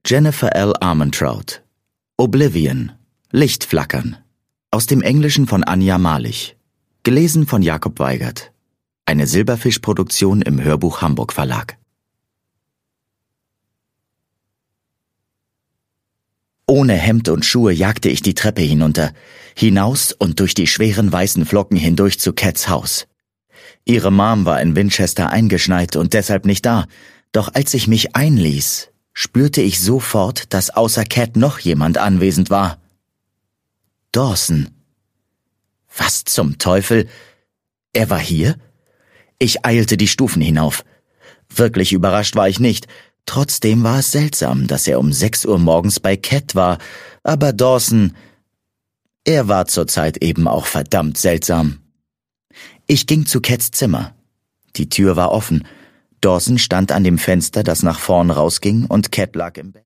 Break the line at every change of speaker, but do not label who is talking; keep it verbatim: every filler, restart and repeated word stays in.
Jennifer L. Armentrout. Oblivion. Lichtflackern. Aus dem Englischen von Anja Malich. Gelesen von Jakob Weigert. Eine Silberfisch-Produktion im Hörbuch Hamburg Verlag. Ohne Hemd und Schuhe jagte ich die Treppe hinunter, hinaus und durch die schweren weißen Flocken hindurch zu Cats Haus. Ihre Mom war in Winchester eingeschneit und deshalb nicht da, doch als ich mich einließ, spürte ich sofort, dass außer Cat noch jemand anwesend war. Dawson. Was zum Teufel? Er war hier? Ich eilte die Stufen hinauf. Wirklich überrascht war ich nicht. Trotzdem war es seltsam, dass er um sechs Uhr morgens bei Cat war, aber Dawson, er war zurzeit eben auch verdammt seltsam. Ich ging zu Cats Zimmer. Die Tür war offen. Dawson stand an dem Fenster, das nach vorn rausging, und Cat lag im Bett.